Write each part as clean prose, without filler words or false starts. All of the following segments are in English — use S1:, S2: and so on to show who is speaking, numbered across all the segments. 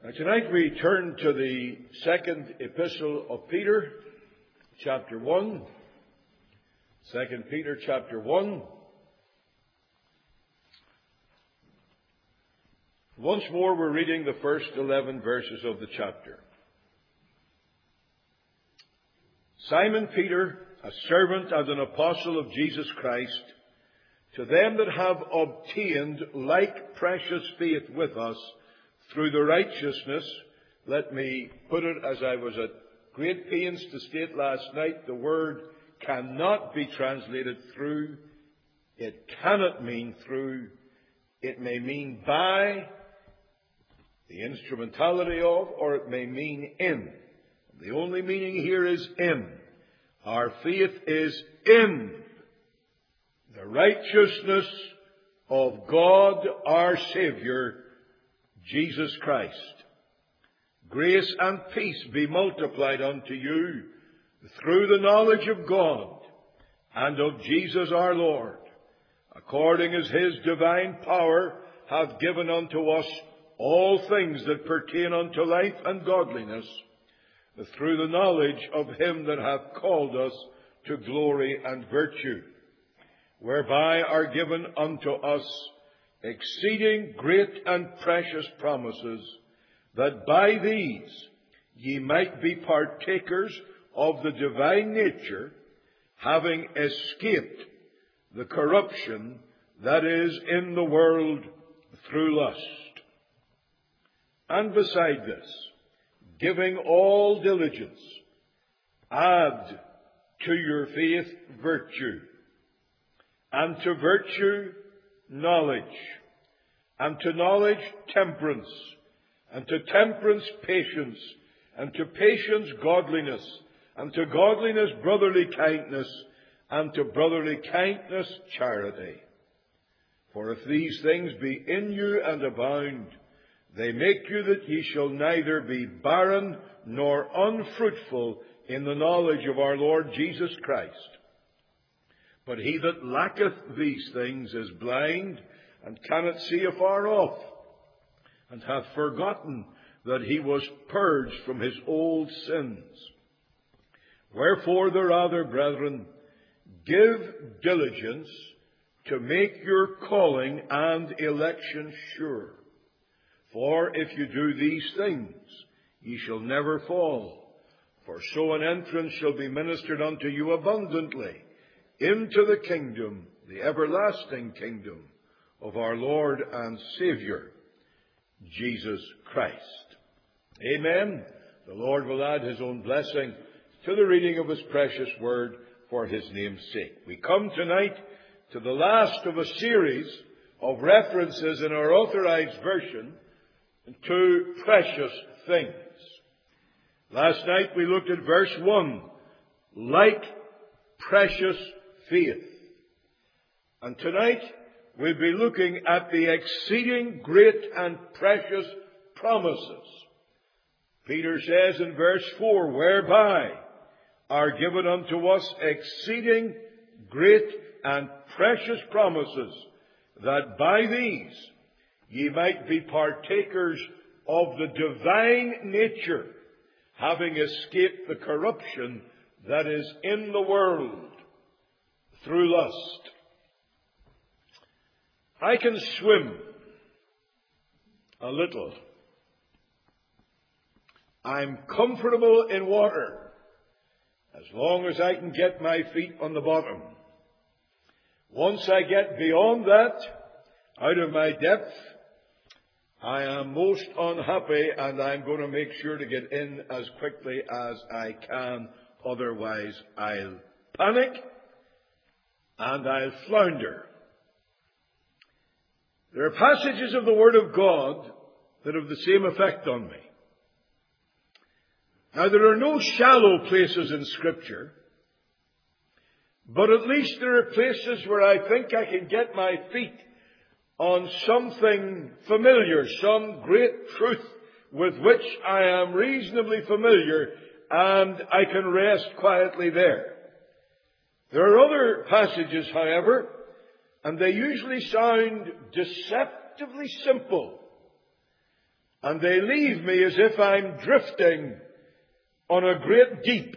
S1: Now tonight we turn to the second epistle of Peter, chapter 1. 2 Peter chapter 1. Once more we're reading the first 11 verses of the chapter. Simon Peter, a servant and an apostle of Jesus Christ, to them that have obtained like precious faith with us through the righteousness, let me put it as I was at great pains to state last night, the word cannot be translated through. It cannot mean through. It may mean by, the instrumentality of, or it may mean in. The only meaning here is in. Our faith is in the righteousness of God our Saviour, Jesus Christ. Grace and peace be multiplied unto you through the knowledge of God and of Jesus our Lord, according as His divine power hath given unto us all things that pertain unto life and godliness, through the knowledge of Him that hath called us to glory and virtue, whereby are given unto us exceeding great and precious promises, that by these ye might be partakers of the divine nature, having escaped the corruption that is in the world through lust. And beside this, giving all diligence, add to your faith virtue, and to virtue knowledge, and to knowledge temperance, and to temperance patience, and to patience godliness, and to godliness brotherly kindness, and to brotherly kindness charity. For if these things be in you and abound, they make you that ye shall neither be barren nor unfruitful in the knowledge of our Lord Jesus Christ. But he that lacketh these things is blind, and cannot see afar off, and hath forgotten that he was purged from his old sins. Wherefore the rather, brethren, give diligence to make your calling and election sure. For if you do these things, ye shall never fall. For so an entrance shall be ministered unto you abundantly into the kingdom, the everlasting kingdom of our Lord and Saviour, Jesus Christ. Amen. The Lord will add His own blessing to the reading of His precious word for His name's sake. We come tonight to the last of a series of references in our authorized version to precious things. Last night we looked at verse 1, like precious faith. And tonight we'll be looking at the exceeding great and precious promises. Peter says in verse 4, whereby are given unto us exceeding great and precious promises, that by these ye might be partakers of the divine nature, having escaped the corruption that is in the world through lust. I can swim a little. I'm comfortable in water as long as I can get my feet on the bottom. Once I get beyond that, out of my depth, I am most unhappy, and I'm going to make sure to get in as quickly as I can. Otherwise, I'll panic and I'll flounder. There are passages of the Word of God that have the same effect on me. Now, there are no shallow places in Scripture, but at least there are places where I think I can get my feet on something familiar, some great truth with which I am reasonably familiar, and I can rest quietly there. There are other passages, however, and they usually sound deceptively simple. and they leave me as if I'm drifting on a great deep.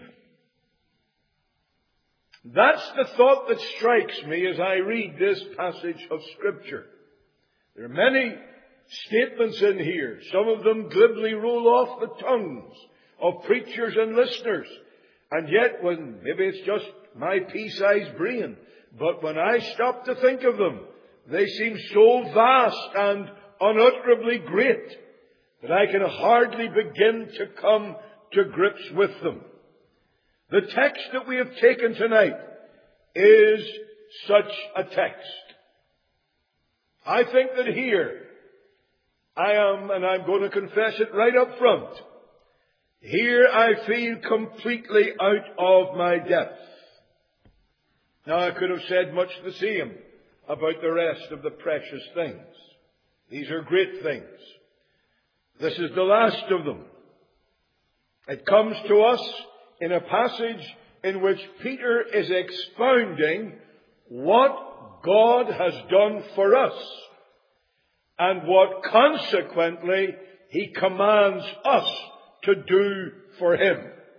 S1: That's the thought that strikes me as I read this passage of Scripture. There are many statements in here. Some of them glibly roll off the tongues of preachers and listeners. And yet, maybe it's just my pea-sized brain, but when I stop to think of them, they seem so vast and unutterably great that I can hardly begin to come to grips with them. The text that we have taken tonight is such a text. I think that here I am, and I'm going to confess it right up front, here I feel completely out of my depth. Now I could have said much the same about the rest of the precious things. These are great things. This is the last of them. It comes to us in a passage in which Peter is expounding what God has done for us and what consequently He commands us to do for Him.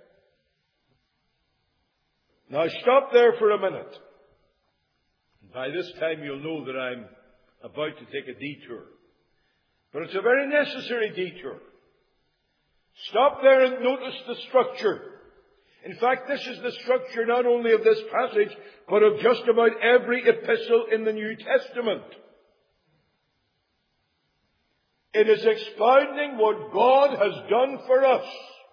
S1: Now stop there for a minute. By this time you'll know that I'm about to take a detour. But it's a very necessary detour. Stop there and notice the structure. In fact, this is the structure not only of this passage, but of just about every epistle in the New Testament. It is expounding what God has done for us,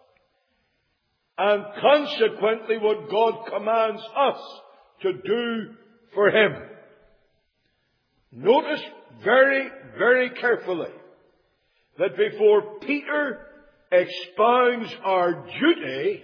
S1: and consequently what God commands us to do for Him. Notice very, very carefully that before Peter expounds our duty,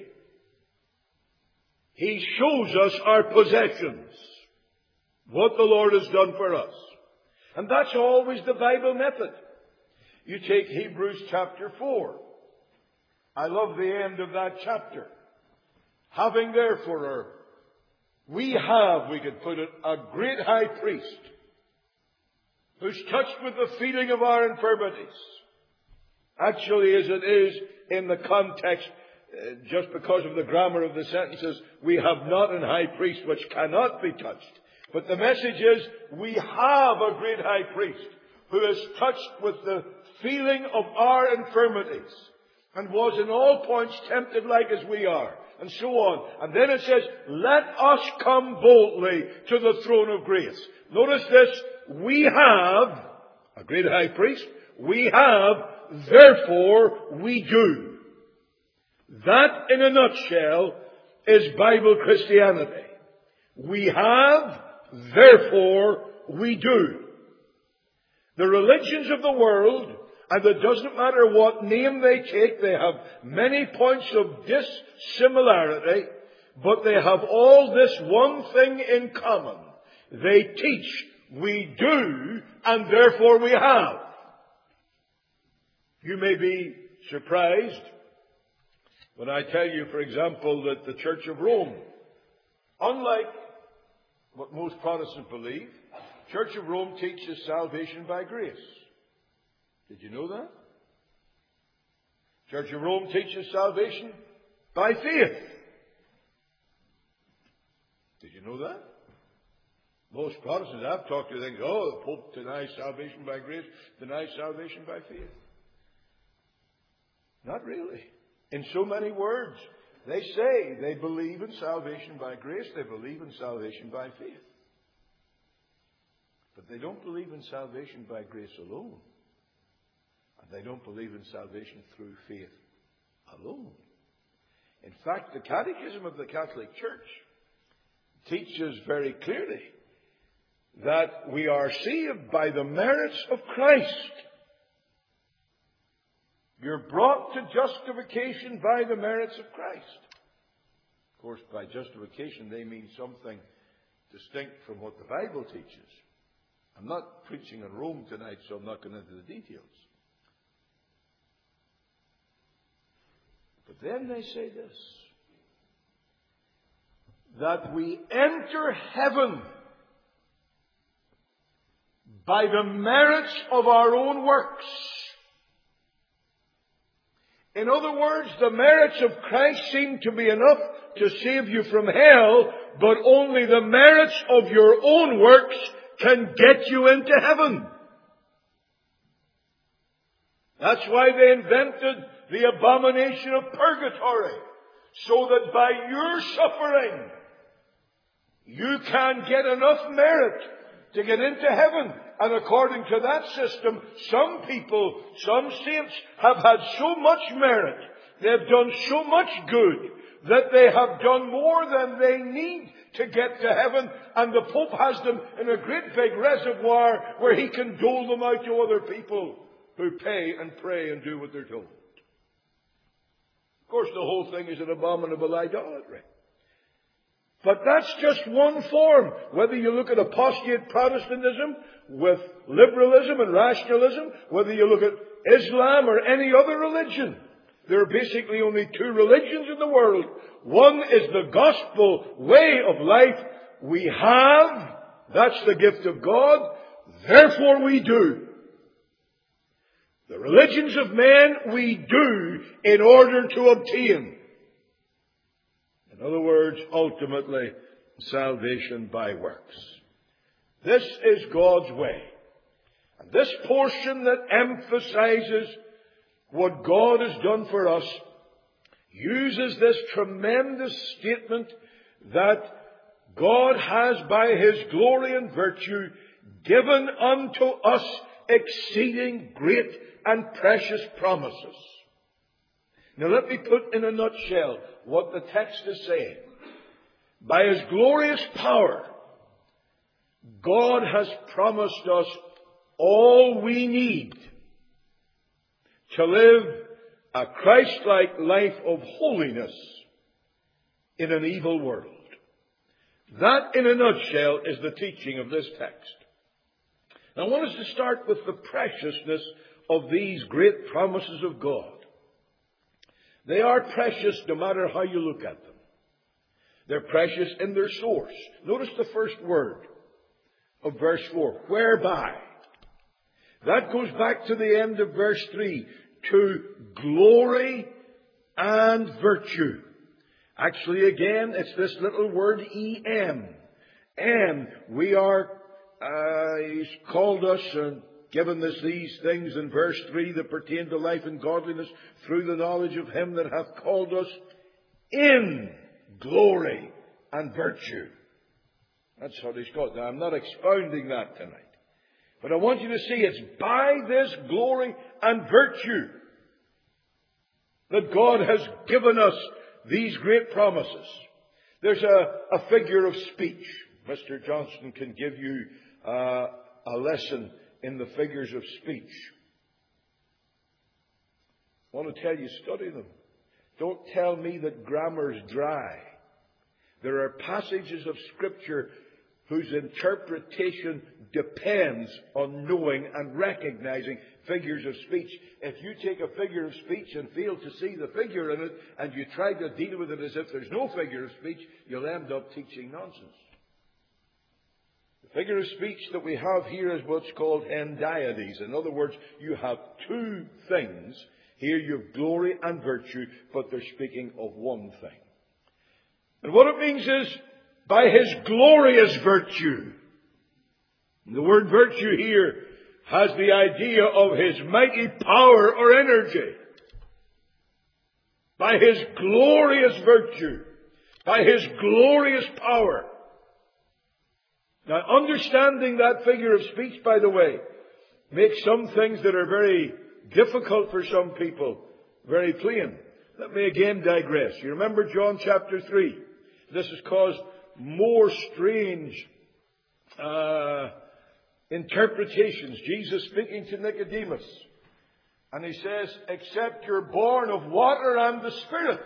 S1: he shows us our possessions, what the Lord has done for us. And that's always the Bible method. You take Hebrews chapter 4. I love the end of that chapter. Having therefore, we could put it, a great high priest who's touched with the feeling of our infirmities. Actually, as it is in the context, just because of the grammar of the sentences, we have not an high priest which cannot be touched. But the message is, we have a great high priest who is touched with the feeling of our infirmities and was in all points tempted like as we are, and so on. And then it says, let us come boldly to the throne of grace. Notice this, we have a great high priest. We have, therefore we do. That, in a nutshell, is Bible Christianity. We have, therefore we do. The religions of the world, and it doesn't matter what name they take, they have many points of dissimilarity, but they have all this one thing in common. They teach we do, and therefore we have. You may be surprised when I tell you, for example, that the Church of Rome, unlike what most Protestants believe, Church of Rome teaches salvation by grace. Did you know that? Church of Rome teaches salvation by faith. Did you know that? Most Protestants I've talked to think, oh, the Pope denies salvation by grace, denies salvation by faith. Not really. In so many words, they say they believe in salvation by grace, they believe in salvation by faith. But they don't believe in salvation by grace alone. And they don't believe in salvation through faith alone. In fact, the Catechism of the Catholic Church teaches very clearly that we are saved by the merits of Christ. You're brought to justification by the merits of Christ. Of course, by justification they mean something distinct from what the Bible teaches. I'm not preaching on Rome tonight, so I'm not going into the details. But then they say this, that we enter heaven by the merits of our own works. In other words, the merits of Christ seem to be enough to save you from hell, but only the merits of your own works can get you into heaven. That's why they invented the abomination of purgatory, so that by your suffering, you can get enough merit to get into heaven. And according to that system, some people, some saints have had so much merit, they've done so much good, that they have done more than they need to get to heaven, and the Pope has them in a great big reservoir where he can dole them out to other people who pay and pray and do what they're told. Of course, the whole thing is an abominable idolatry. But that's just one form. Whether you look at apostate Protestantism with liberalism and rationalism, whether you look at Islam or any other religion, there are basically only two religions in the world. One is the gospel way of life. We have, that's the gift of God, therefore we do. The religions of men we do in order to obtain. In other words, ultimately, salvation by works. This is God's way. And this portion that emphasizes what God has done for us uses this tremendous statement that God has, by His glory and virtue, given unto us exceeding great and precious promises. Now let me put in a nutshell what the text is saying. By His glorious power, God has promised us all we need to live a Christ-like life of holiness in an evil world. That, in a nutshell, is the teaching of this text. Now, I want us to start with the preciousness of these great promises of God. They are precious no matter how you look at them. They're precious in their source. Notice the first word of verse 4, whereby. That goes back to the end of verse 3, to glory and virtue. Actually, again, it's this little word em. And we are, He's called us and given us these things in verse 3 that pertain to life and godliness through the knowledge of Him that hath called us in glory and virtue. That's how He's called. Now, I'm not expounding that tonight. But I want you to see it's by this glory and virtue that God has given us these great promises. There's a figure of speech. Mr. Johnston can give you a lesson in the figures of speech. I want to tell you, study them. Don't tell me that grammar's dry. There are passages of Scripture whose interpretation depends on knowing and recognizing figures of speech. If you take a figure of speech and fail to see the figure in it, and you try to deal with it as if there's no figure of speech, you'll end up teaching nonsense. The figure of speech that we have here is what's called endiades. In other words, you have two things. Here you have glory and virtue, but they're speaking of one thing. And what it means is, by His glorious virtue. The word virtue here has the idea of His mighty power or energy. By His glorious virtue. By His glorious power. Now, understanding that figure of speech, by the way, makes some things that are very difficult for some people very plain. Let me again digress. You remember John chapter 3. This has caused more strange interpretations. Jesus speaking to Nicodemus. And He says, except you're born of water and the Spirit,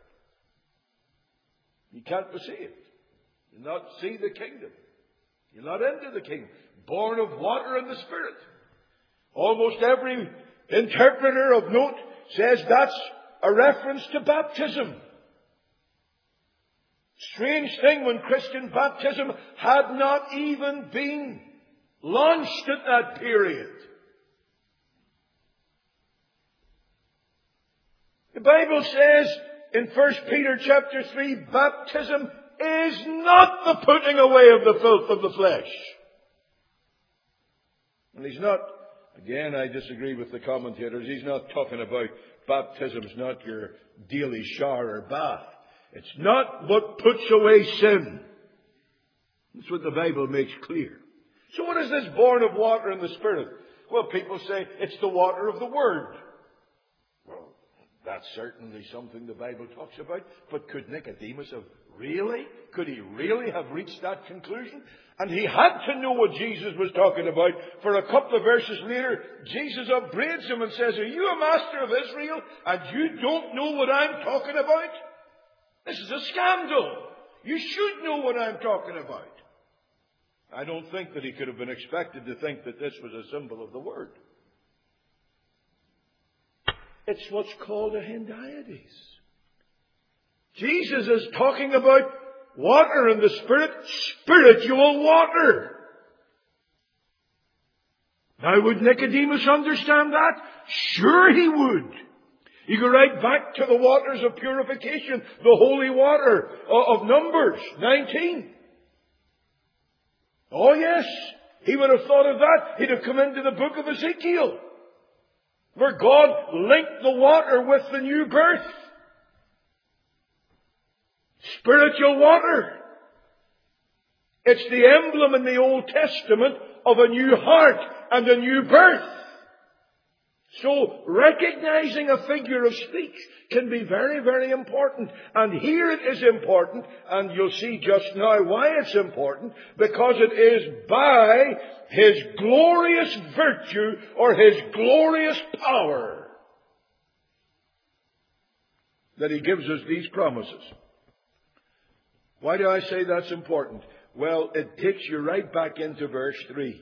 S1: you can't be saved. You'll not see the kingdom. You'll not enter the kingdom. Born of water and the Spirit. Almost every interpreter of note says that's a reference to baptism. Strange thing, when Christian baptism had not even been launched at that period. The Bible says in 1 Peter chapter 3, baptism is not the putting away of the filth of the flesh. And he's not, again, I disagree with the commentators, he's not talking about baptism's not your daily shower or bath. It's not what puts away sin. That's what the Bible makes clear. So what is this born of water and the Spirit? Well, people say it's the water of the Word. Well, that's certainly something the Bible talks about. But could Nicodemus have really? Could he really have reached that conclusion? And he had to know what Jesus was talking about. For a couple of verses later, Jesus upbraids him and says, are you a master of Israel and you don't know what I'm talking about? This is a scandal. You should know what I'm talking about. I don't think that he could have been expected to think that this was a symbol of the Word. It's what's called a hendiadys. Jesus is talking about water and the Spirit, spiritual water. Now, would Nicodemus understand that? Sure he would. You go right back to the waters of purification, the holy water of Numbers 19. Oh yes, he would have thought of that. He'd have come into the book of Ezekiel, where God linked the water with the new birth. Spiritual water. It's the emblem in the Old Testament of a new heart and a new birth. So recognizing a figure of speech can be very, very important. And here it is important, and you'll see just now why it's important, because it is by His glorious virtue or His glorious power that He gives us these promises. Why do I say that's important? Well, it takes you right back into verse 3.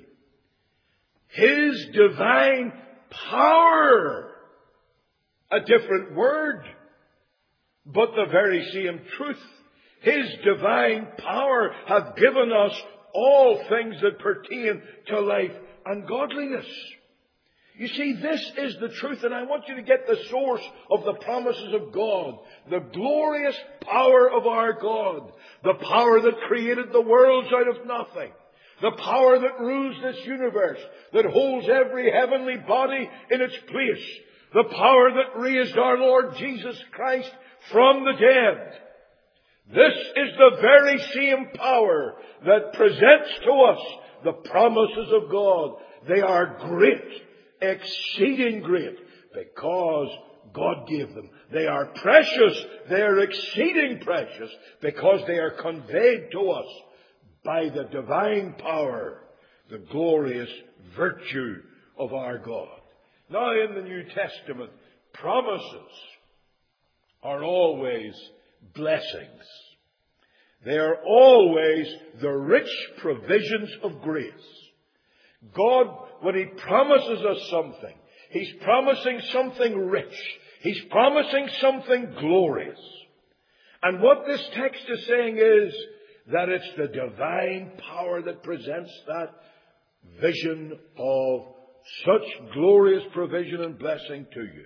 S1: His divine power. A different word, but the very same truth. His divine power hath given us all things that pertain to life and godliness. You see, this is the truth, and I want you to get the source of the promises of God. The glorious power of our God. The power that created the worlds out of nothing. The power that rules this universe, that holds every heavenly body in its place. The power that raised our Lord Jesus Christ from the dead. This is the very same power that presents to us the promises of God. They are great, exceeding great, because God gave them. They are precious, they are exceeding precious, because they are conveyed to us by the divine power, the glorious virtue of our God. Now in the New Testament, promises are always blessings. They are always the rich provisions of grace. God, when He promises us something, He's promising something rich. He's promising something glorious. And what this text is saying is that it's the divine power that presents that vision of such glorious provision and blessing to you.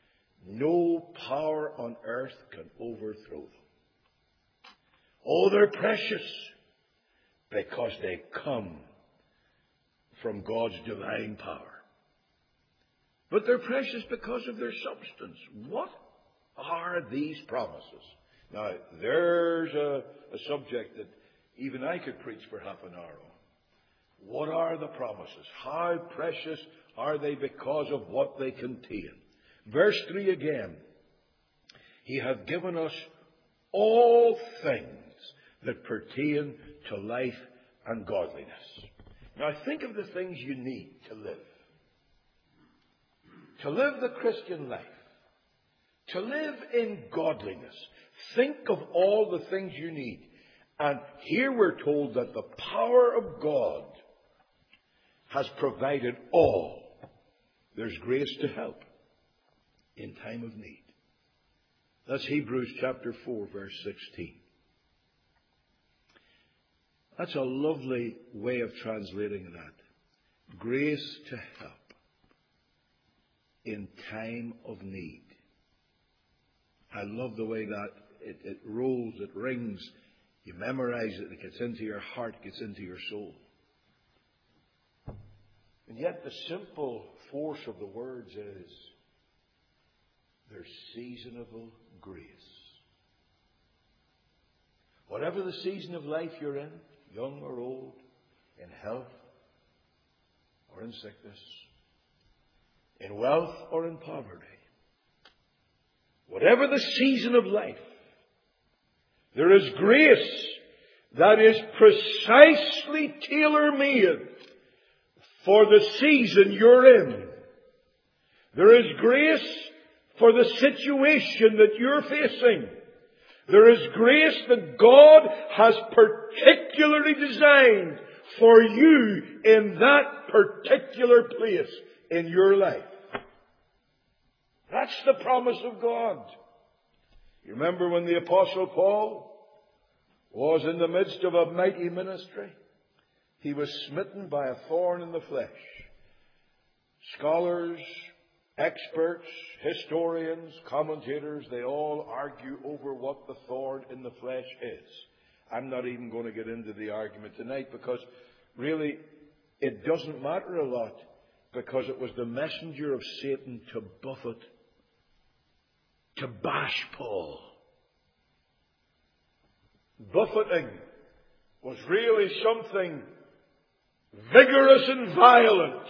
S1: No power on earth can overthrow them. Oh, they're precious because they come from God's divine power. But they're precious because of their substance. What are these promises? Now, there's a subject that even I could preach for half an hour on. What are the promises? How precious are they because of what they contain? Verse 3 again. He hath given us all things that pertain to life and godliness. Now think of the things you need to live. To live the Christian life. To live in godliness. Think of all the things you need. And here we're told that the power of God has provided all. There's grace to help in time of need. That's Hebrews chapter 4, verse 16. That's a lovely way of translating that. Grace to help in time of need. I love the way that it rolls, it rings. You memorize it, it gets into your heart, gets into your soul. And yet the simple force of the words is there's seasonable grace. Whatever the season of life you're in, young or old, in health or in sickness, in wealth or in poverty, whatever the season of life, there is grace that is precisely tailor-made for the season you're in. There is grace for the situation that you're facing. There is grace that God has particularly designed for you in that particular place in your life. That's the promise of God. You remember when the Apostle Paul was in the midst of a mighty ministry? He was smitten by a thorn in the flesh. Scholars, experts, historians, commentators, they all argue over what the thorn in the flesh is. I'm not even going to get into the argument tonight because really it doesn't matter a lot, because it was the messenger of Satan to buffet, to bash Paul. Buffeting was really something vigorous and violent.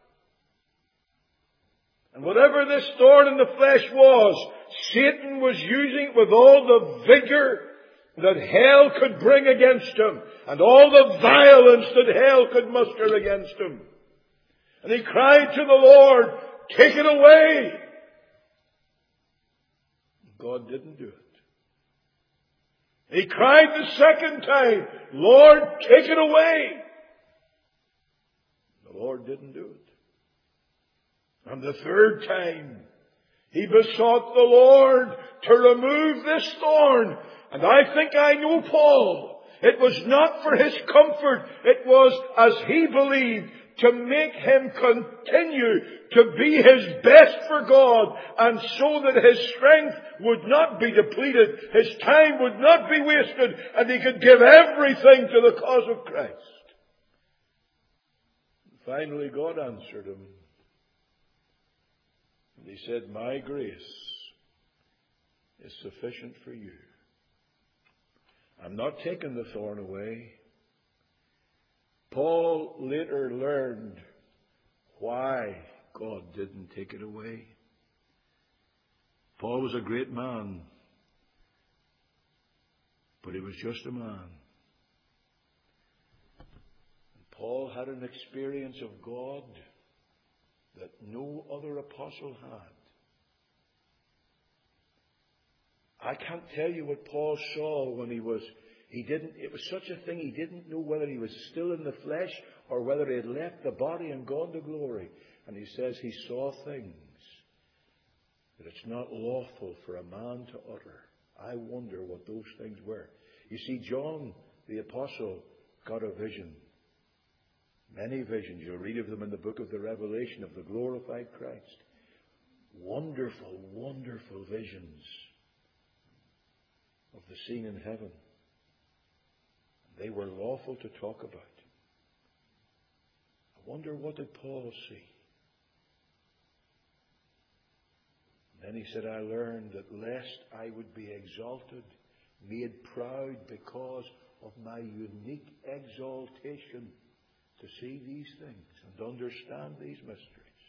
S1: And whatever this thorn in the flesh was, Satan was using it with all the vigor that hell could bring against him, and all the violence that hell could muster against him. And he cried to the Lord, "Take it away!" God didn't do it. He cried the second time, "Lord, take it away!" The Lord didn't do it. And the third time, he besought the Lord to remove this thorn. And I think I know Paul. It was not for his comfort. It was, as he believed, to make him continue to be his best for God, and so that his strength would not be depleted, his time would not be wasted, and he could give everything to the cause of Christ. Finally, God answered him. And he said, "My grace is sufficient for you. I'm not taking the thorn away." Paul later learned why God didn't take it away. Paul was a great man, but he was just a man. And Paul had an experience of God that no other apostle had. I can't tell you what Paul saw when it was such a thing, he didn't know whether he was still in the flesh or whether he had left the body and gone to glory. And he says he saw things that it's not lawful for a man to utter. I wonder what those things were. You see, John the apostle got a vision. Many visions. You'll read of them in the book of the Revelation of the glorified Christ. Wonderful, wonderful visions of the scene in heaven. They were lawful to talk about. I wonder, what did Paul see? And then he said, "I learned that lest I would be exalted, made proud because of my unique exaltation, to see these things and understand these mysteries.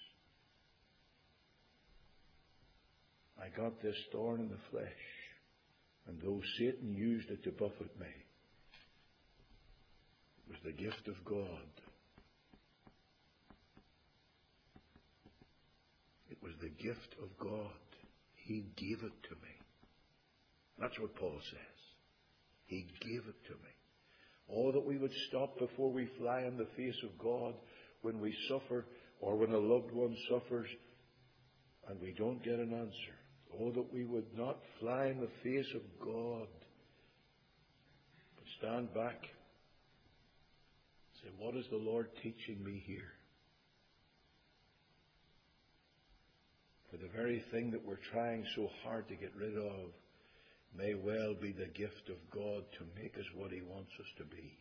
S1: I got this thorn in the flesh, and though Satan used it to buffet me, it was the gift of God. It was the gift of God. He gave it to me." That's what Paul says. He gave it to me. Oh, that we would stop before we fly in the face of God when we suffer, or when a loved one suffers and we don't get an answer. Oh, that we would not fly in the face of God, but stand back and say, "What is the Lord teaching me here?" For the very thing that we're trying so hard to get rid of may well be the gift of God to make us what He wants us to be.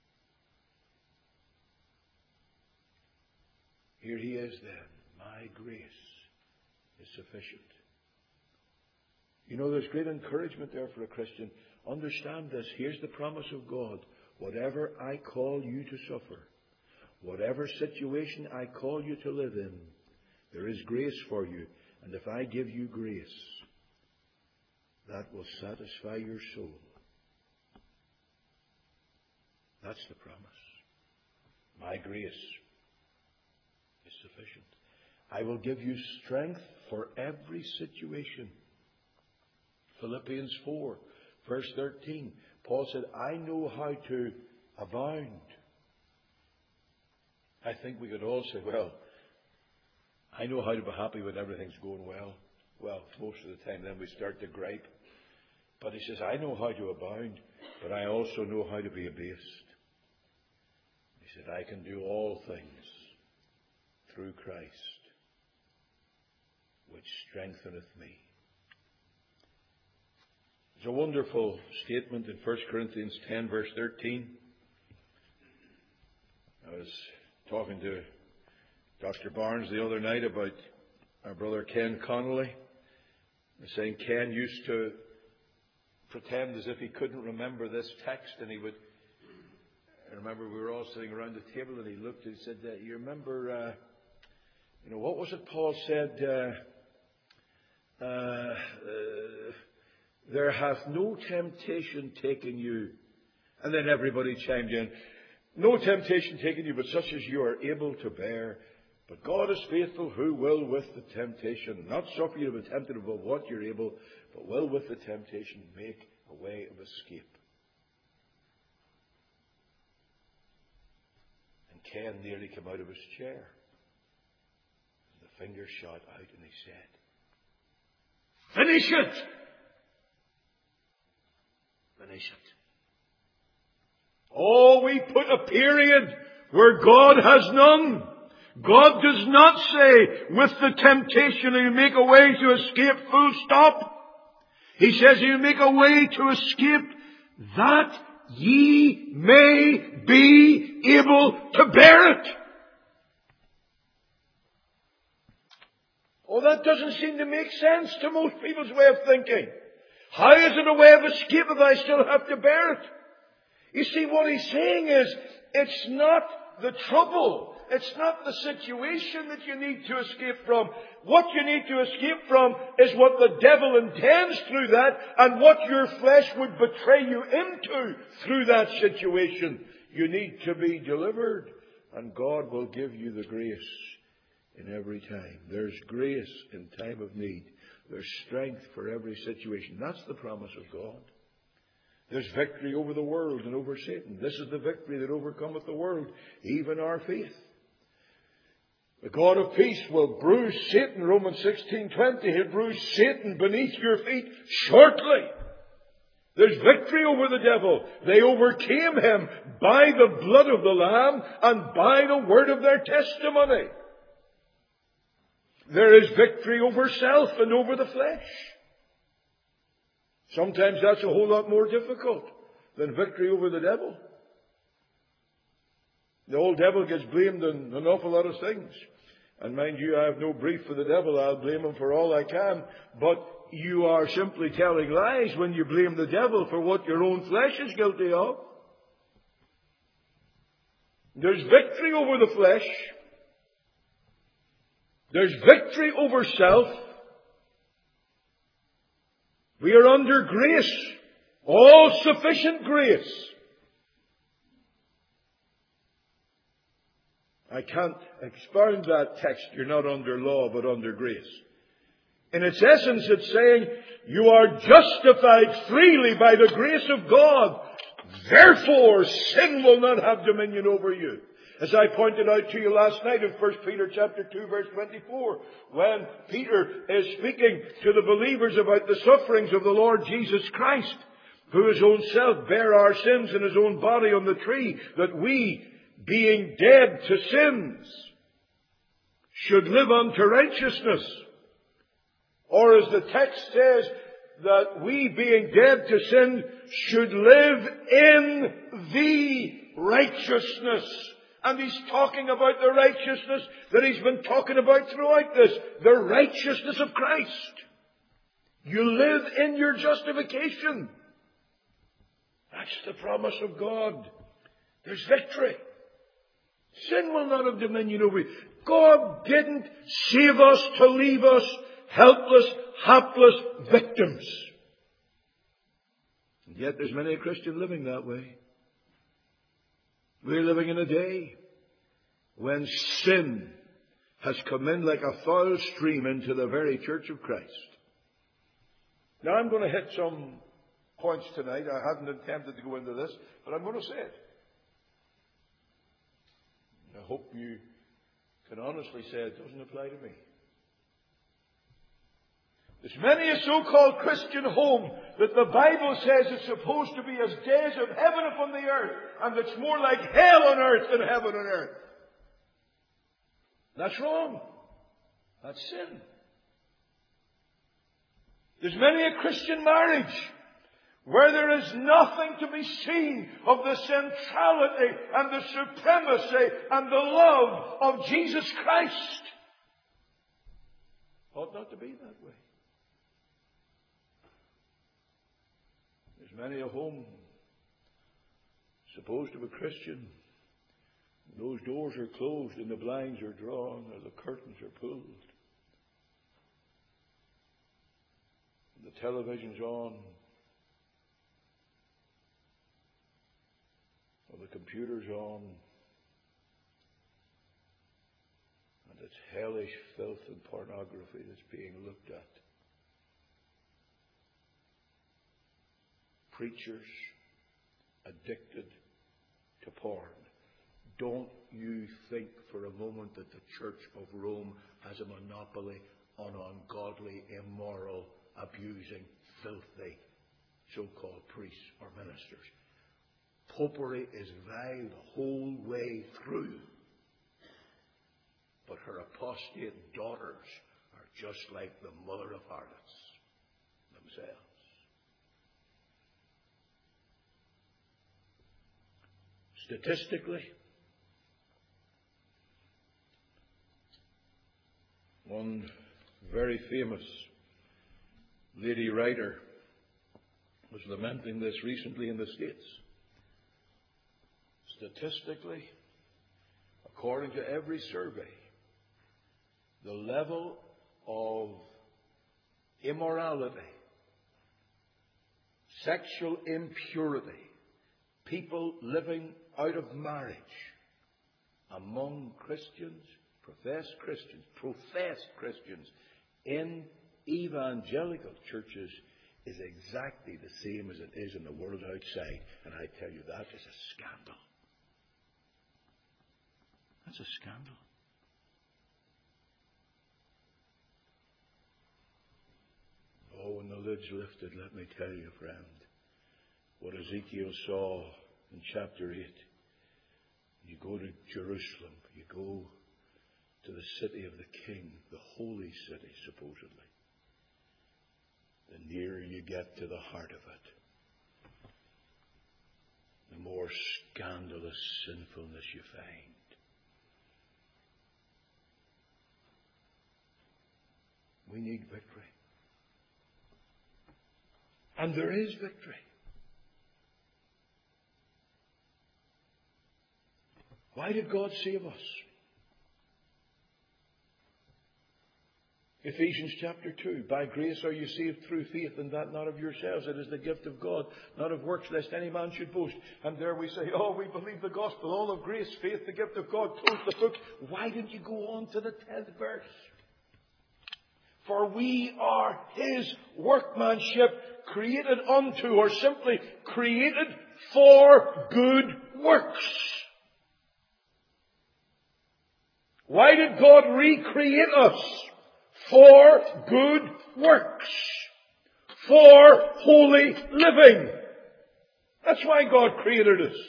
S1: Here He is then. My grace is sufficient. You know, there's great encouragement there for a Christian. Understand this. Here's the promise of God. Whatever I call you to suffer, whatever situation I call you to live in, there is grace for you. And if I give you grace, that will satisfy your soul. That's the promise. My grace is sufficient. I will give you strength for every situation. Philippians 4, verse 13. Paul said, I know how to abound. I think we could all say, well, I know how to be happy when everything's going well. Well, most of the time then we start to gripe. But he says, I know how to abound, but I also know how to be abased. He said, I can do all things through Christ, which strengtheneth me. There's a wonderful statement in 1 Corinthians 10, verse 13. I was talking to Dr. Barnes the other night about our brother Ken Connolly. I was saying Ken used to pretend as if he couldn't remember this text, and I remember we were all sitting around the table, and he looked and he said, you remember, what was it Paul said? There hath no temptation taken you. And then everybody chimed in. No temptation taken you, but such as you are able to bear. But God is faithful, who will with the temptation not suffer you to be tempted above what you're able, but will with the temptation make a way of escape. And Ken nearly came out of his chair. The finger shot out and he said, Finish it! Finish it. Oh, we put a period where God has none. God does not say, with the temptation He'll make a way to escape, full stop. He says He'll make a way to escape that ye may be able to bear it. Oh, that doesn't seem to make sense to most people's way of thinking. How is it a way of escape if I still have to bear it? You see, what he's saying is, it's not the trouble. It's not the situation that you need to escape from. What you need to escape from is what the devil intends through that, and what your flesh would betray you into through that situation. You need to be delivered, and God will give you the grace in every time. There's grace in time of need. There's strength for every situation. That's the promise of God. There's victory over the world and over Satan. This is the victory that overcometh the world, even our faith. The God of peace will bruise Satan, Romans 16:20. He'll bruise Satan beneath your feet shortly. There's victory over the devil. They overcame him by the blood of the Lamb and by the word of their testimony. There is victory over self and over the flesh. Sometimes that's a whole lot more difficult than victory over the devil. The old devil gets blamed in an awful lot of things. And mind you, I have no brief for the devil. I'll blame him for all I can. But you are simply telling lies when you blame the devil for what your own flesh is guilty of. There's victory over the flesh. There's victory over self. We are under grace. All sufficient grace. I can't expound that text. You're not under law, but under grace. In its essence, it's saying, you are justified freely by the grace of God. Therefore, sin will not have dominion over you. As I pointed out to you last night in 1 Peter chapter 2, verse 24, when Peter is speaking to the believers about the sufferings of the Lord Jesus Christ, who his own self bare our sins in his own body on the tree, that we, being dead to sins, should live unto righteousness, Or as the text says, that we, being dead to sin, should live in the righteousness. And he's talking about the righteousness that he's been talking about throughout this. The righteousness of Christ. You live in your justification. That's the promise of God. There's victory. Sin will not have dominion over you. God didn't save us to leave us helpless, hapless victims. And yet there's many a Christian living that way. We're living in a day when sin has come in like a foul stream into the very church of Christ. Now I'm going to hit some points tonight. I hadn't intended to go into this, but I'm going to say it. I hope you can honestly say it doesn't apply to me. There's many a so-called Christian home that the Bible says is supposed to be as days of heaven upon the earth, and it's more like hell on earth than heaven on earth. That's wrong. That's sin. There's many a Christian marriage where there is nothing to be seen of the centrality and the supremacy and the love of Jesus Christ. Ought not to be that way. There's many a home supposed to be Christian. Those doors are closed and the blinds are drawn or the curtains are pulled. The television's on. Or the computer's on. And it's hellish filth and pornography that's being looked at. Preachers addicted to porn. Don't you think for a moment that the Church of Rome has a monopoly on ungodly, immoral, abusing, filthy so-called priests or ministers. Popery is vile the whole way through. But her apostate daughters are just like the mother of harlots themselves. Statistically, one very famous lady writer was lamenting this recently in the States. Statistically, according to every survey, the level of immorality, sexual impurity, people living out of marriage among Christians, professed Christians in evangelical churches is exactly the same as it is in the world outside. And I tell you, that is a scandal. That's a scandal. Oh, when the lid's lifted, let me tell you, friend, what Ezekiel saw in chapter 8. You go to Jerusalem, you go to the city of the King, the holy city, supposedly. The nearer you get to the heart of it, the more scandalous sinfulness you find. We need victory. And there is victory. Why did God save us? Ephesians chapter 2. By grace are you saved through faith, and that not of yourselves. It is the gift of God, not of works, lest any man should boast. And there we say, oh, we believe the gospel, all of grace, faith, the gift of God. Close the book. Why didn't you go on to the 10th verse? For we are His workmanship, created unto, or simply created for good works. Why did God recreate us? For good works. For holy living. That's why God created us.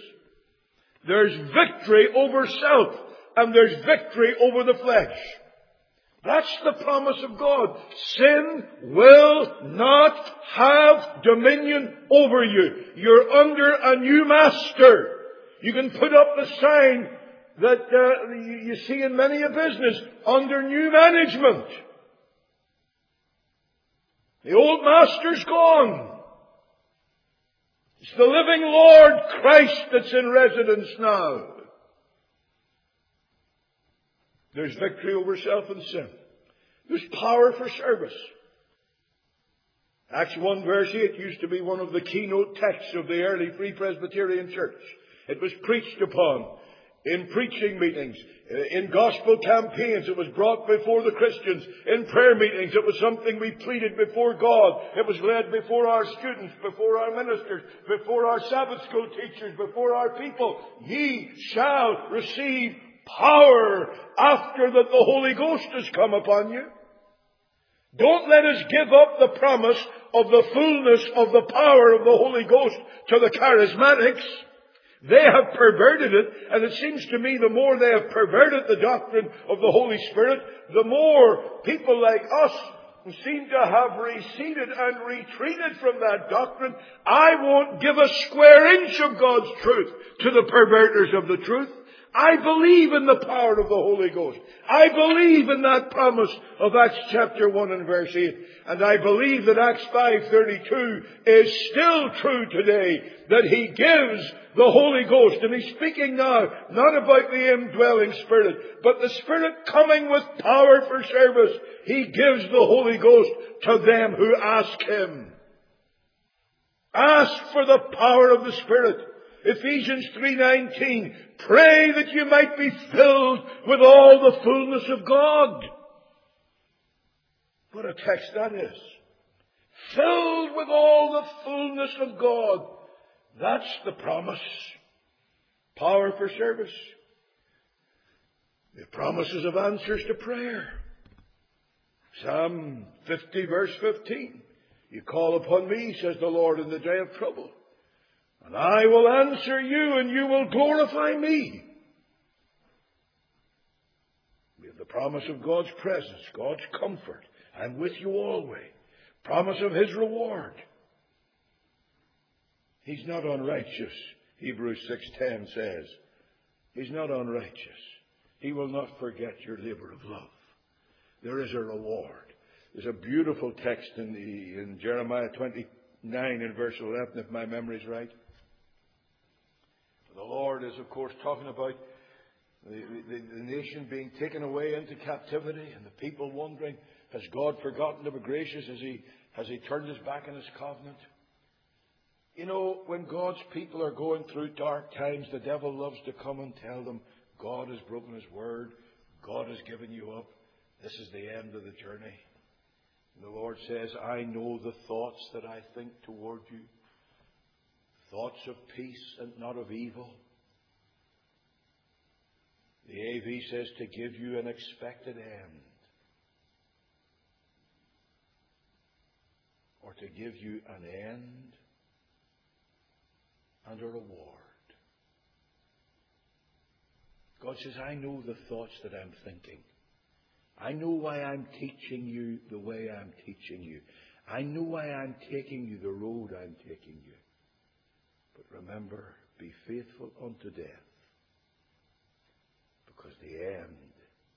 S1: There's victory over self, and there's victory over the flesh. That's the promise of God. Sin will not have dominion over you. You're under a new master. You can put up the sign that you see in many a business, under new management. The old master's gone. It's the living Lord Christ that's in residence now. There's victory over self and sin. There's power for service. Acts 1 verse 8 used to be one of the keynote texts of the early Free Presbyterian Church. It was preached upon in preaching meetings, in gospel campaigns. It was brought before the Christians. In prayer meetings, it was something we pleaded before God. It was led before our students, before our ministers, before our Sabbath school teachers, before our people. Ye shall receive power after that the Holy Ghost has come upon you. Don't let us give up the promise of the fullness of the power of the Holy Ghost to the charismatics. They have perverted it, and it seems to me the more they have perverted the doctrine of the Holy Spirit, the more people like us seem to have receded and retreated from that doctrine. I won't give a square inch of God's truth to the perverters of the truth. I believe in the power of the Holy Ghost. I believe in that promise of Acts chapter 1 and verse 8. And I believe that Acts 5:32 is still true today, that He gives the Holy Ghost. And He's speaking now not about the indwelling Spirit, but the Spirit coming with power for service. He gives the Holy Ghost to them who ask Him. Ask for the power of the Spirit. Ephesians 3:19, pray that you might be filled with all the fullness of God. What a text that is. Filled with all the fullness of God. That's the promise. Power for service. The promises of answers to prayer. Psalm 50 verse 15. You call upon me, says the Lord, in the day of trouble. And I will answer you, and you will glorify me. We have the promise of God's presence, God's comfort. I'm with you always. Promise of His reward. He's not unrighteous, Hebrews 6:10 says. He's not unrighteous. He will not forget your labor of love. There is a reward. There's a beautiful text in Jeremiah 29 and verse 11, if my memory is right. The Lord is, of course, talking about the nation being taken away into captivity and the people wondering, has God forgotten to be gracious? Has He turned His back on His covenant? You know, when God's people are going through dark times, the devil loves to come and tell them, God has broken His word. God has given you up. This is the end of the journey. And the Lord says, I know the thoughts that I think toward you. Thoughts of peace and not of evil. The AV says to give you an expected end. Or to give you an end and a reward. God says, I know the thoughts that I'm thinking. I know why I'm teaching you the way I'm teaching you. I know why I'm taking you the road I'm taking you. But remember, be faithful unto death, because the end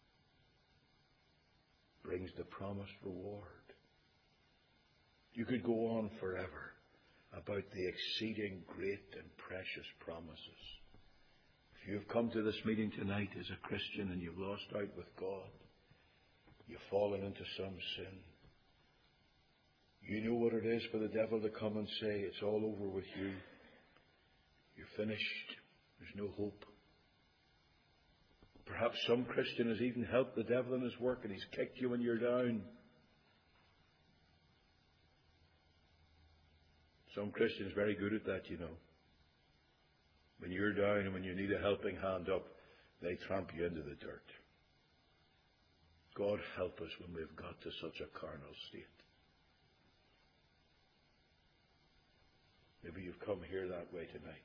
S1: brings the promised reward. You could go on forever about the exceeding great and precious promises. If you've come to this meeting tonight as a Christian and you've lost out with God, you've fallen into some sin, you know what it is for the devil to come and say, it's all over with you. You're finished. There's no hope. Perhaps some Christian has even helped the devil in his work and he's kicked you when you're down. Some Christians are very good at that, you know. When you're down and when you need a helping hand up, they tramp you into the dirt. God help us when we've got to such a carnal state. Maybe you've come here that way tonight.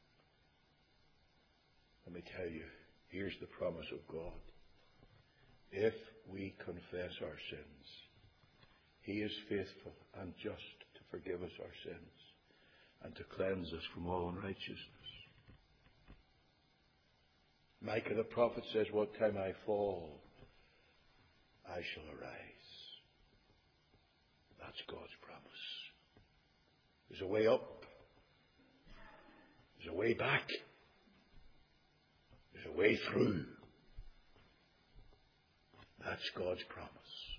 S1: Let me tell you, here's the promise of God. if we confess our sins. He is faithful and just to forgive us our sins and to cleanse us from all unrighteousness. Micah the prophet says, what time I fall, I shall arise. That's God's promise. There's a way up. There's a way back. There's a way through. That's God's promise.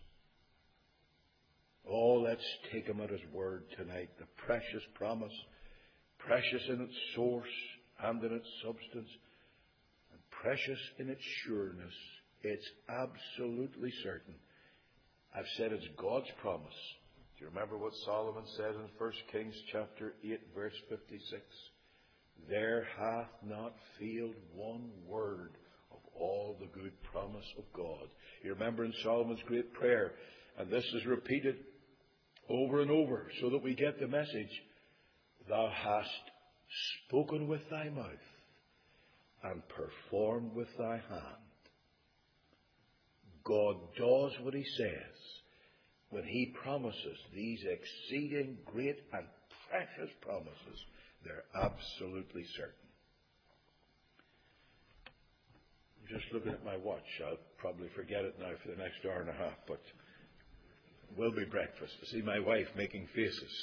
S1: Oh, let's take him at his word tonight. The precious promise, precious in its source and in its substance, and precious in its sureness. It's absolutely certain. I've said it's God's promise. Do you remember what Solomon said in 1 Kings chapter 8, verse 56? There hath not failed one word of all the good promise of God. You remember in Solomon's great prayer, and this is repeated over and over so that we get the message. Thou hast spoken with thy mouth and performed with thy hand. God does what he says when he promises these exceeding great and precious promises. They're absolutely certain. I'm just looking at my watch. I'll probably forget it now for the next hour and a half, but it will be breakfast. I see my wife making faces.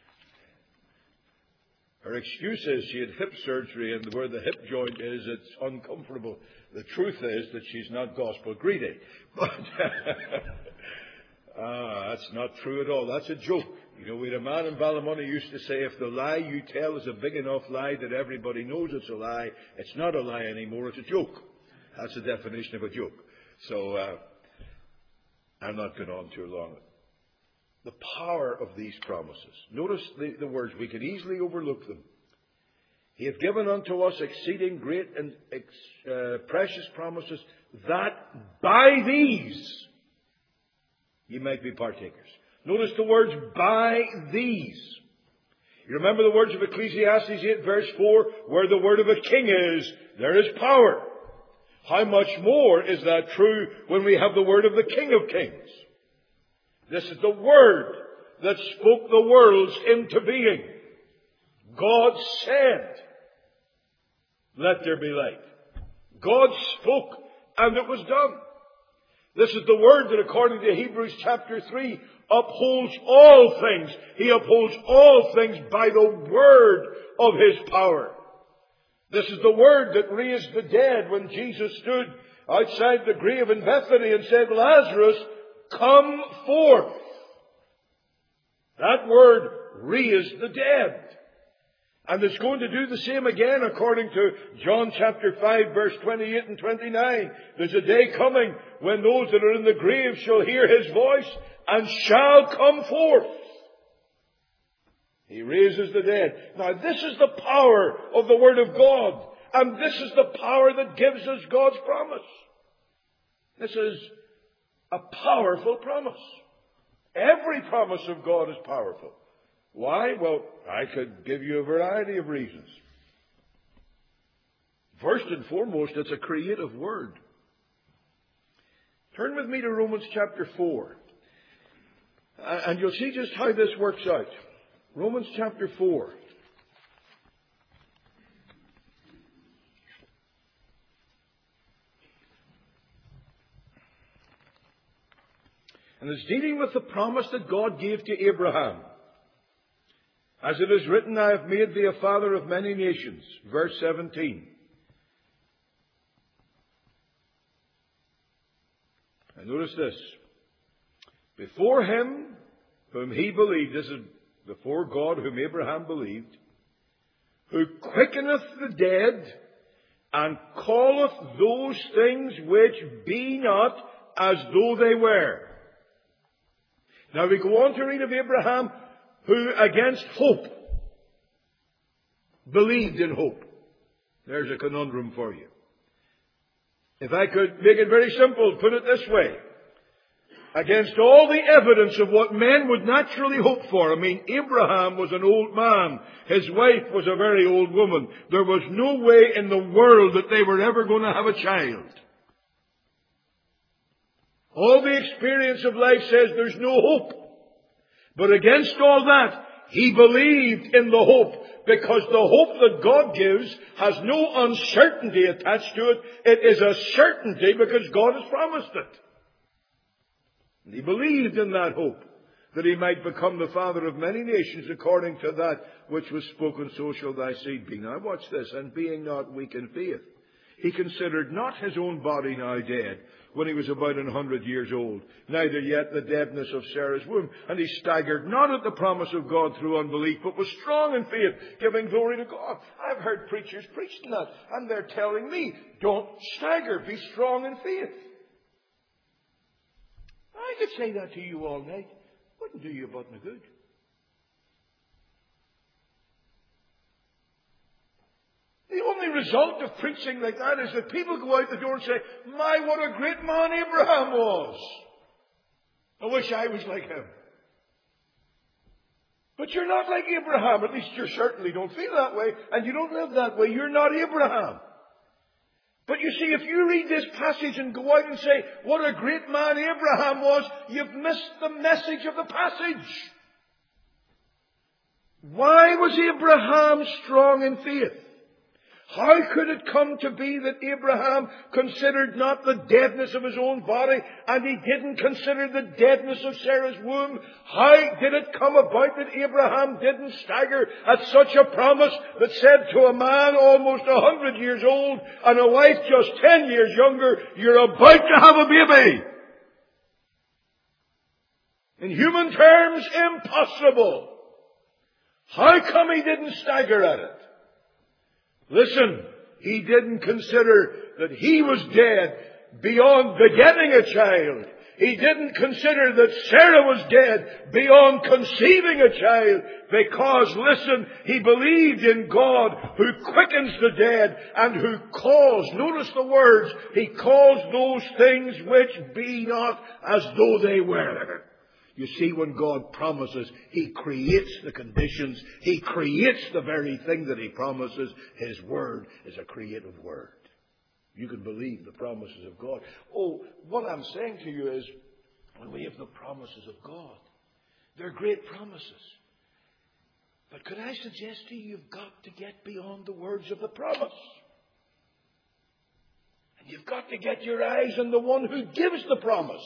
S1: Her excuse is she had hip surgery, and where the hip joint is, it's uncomfortable. The truth is that she's not gospel greedy. But that's not true at all. That's a joke. You know, we had a man in Ballymoney used to say, if the lie you tell is a big enough lie that everybody knows it's a lie, it's not a lie anymore, it's a joke. That's the definition of a joke. So I'm not going on too long. The power of these promises. Notice the words. We could easily overlook them. He hath given unto us exceeding great and precious promises, that by these ye might be partakers. Notice the words, by these. You remember the words of Ecclesiastes 8 verse 4, where the word of a king is, there is power. How much more is that true when we have the word of the King of Kings? This is the word that spoke the worlds into being. God said, let there be light. God spoke, and it was done. This is the word that, according to Hebrews chapter 3, upholds all things. He upholds all things by the word of his power. This is the word that raised the dead when Jesus stood outside the grave in Bethany and said, Lazarus, come forth. That word raised the dead. And it's going to do the same again according to John chapter 5 verse 28 and 29. There's a day coming when those that are in the grave shall hear his voice and shall come forth. He raises the dead. Now this is the power of the Word of God. And this is the power that gives us God's promise. This is a powerful promise. Every promise of God is powerful. Why? Well, I could give you a variety of reasons. First and foremost, it's a creative word. Turn with me to Romans chapter 4. And you'll see just how this works out. Romans chapter 4. And it's dealing with the promise that God gave to Abraham. As it is written, I have made thee a father of many nations. Verse 17. And notice this. Before him whom he believed, this is before God whom Abraham believed, who quickeneth the dead and calleth those things which be not as though they were. Now we go on to read of Abraham who against hope believed in hope. There's a conundrum for you. If I could make it very simple, put it this way. Against all the evidence of what men would naturally hope for. I mean, Abraham was an old man. His wife was a very old woman. There was no way in the world that they were ever going to have a child. All the experience of life says there's no hope. But against all that, he believed in the hope, because the hope that God gives has no uncertainty attached to it. It is a certainty because God has promised it. And he believed in that hope, that he might become the father of many nations according to that which was spoken, so shall thy seed be. Now watch this. And being not weak in faith, he considered not his own body now dead, when he was about 100 years old, neither yet the deadness of Sarah's womb. And he staggered not at the promise of God through unbelief, but was strong in faith, giving glory to God. I've heard preachers preaching that, and they're telling me, don't stagger, be strong in faith. I could say that to you all night. Wouldn't do you a button of good. The only result of preaching like that is that people go out the door and say, my, what a great man Abraham was. I wish I was like him. But you're not like Abraham. At least you certainly don't feel that way, and you don't live that way. You're not Abraham. But you see, if you read this passage and go out and say, what a great man Abraham was, you've missed the message of the passage. Why was Abraham strong in faith? How could it come to be that Abraham considered not the deadness of his own body, and he didn't consider the deadness of Sarah's womb? How did it come about that Abraham didn't stagger at such a promise that said to a man almost 100 years old and a wife just 10 years younger, you're about to have a baby? In human terms, impossible. How come he didn't stagger at it? Listen, he didn't consider that he was dead beyond begetting a child. He didn't consider that Sarah was dead beyond conceiving a child, because, listen, he believed in God who quickens the dead and who calls, notice the words, he calls those things which be not as though they were. You see, when God promises, he creates the conditions. He creates the very thing that he promises. His word is a creative word. You can believe the promises of God. Oh, what I'm saying to you is, when we have the promises of God, they're great promises. But could I suggest to you, you've got to get beyond the words of the promise. And you've got to get your eyes on the one who gives the promise.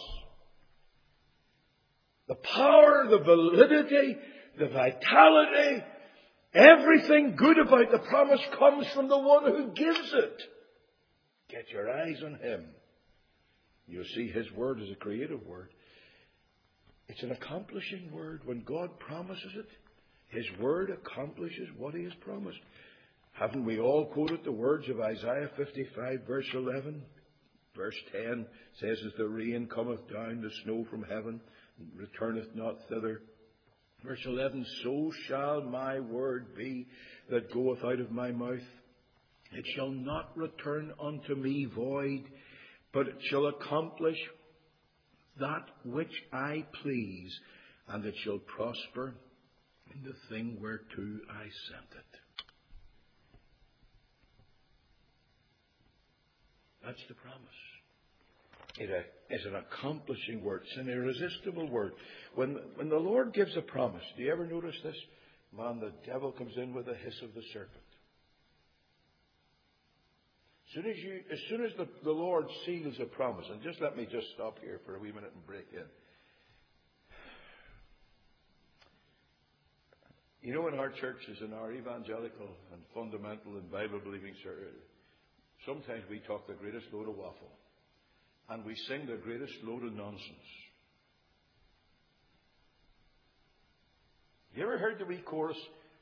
S1: The power, the validity, the vitality, everything good about the promise comes from the one who gives it. Get your eyes on him. You'll see his word is a creative word. It's an accomplishing word. When God promises it, his word accomplishes what he has promised. Haven't we all quoted the words of Isaiah 55 verse 11? Verse 10 says, as the rain cometh down, the snow from heaven, returneth not thither. Verse 11, so shall my word be that goeth out of my mouth. It shall not return unto me void, but it shall accomplish that which I please, and it shall prosper in the thing whereto I sent it. That's the promise. It is an accomplishing word. It's an irresistible word. When the Lord gives a promise, do you ever notice this? Man, the devil comes in with the hiss of the serpent. As soon as the Lord seals a promise, and just let me just stop here for a wee minute and break in. You know, in our churches, in our evangelical and fundamental and Bible-believing churches, sometimes we talk the greatest load of waffle. And we sing the greatest load of nonsense. You ever heard the wee chorus?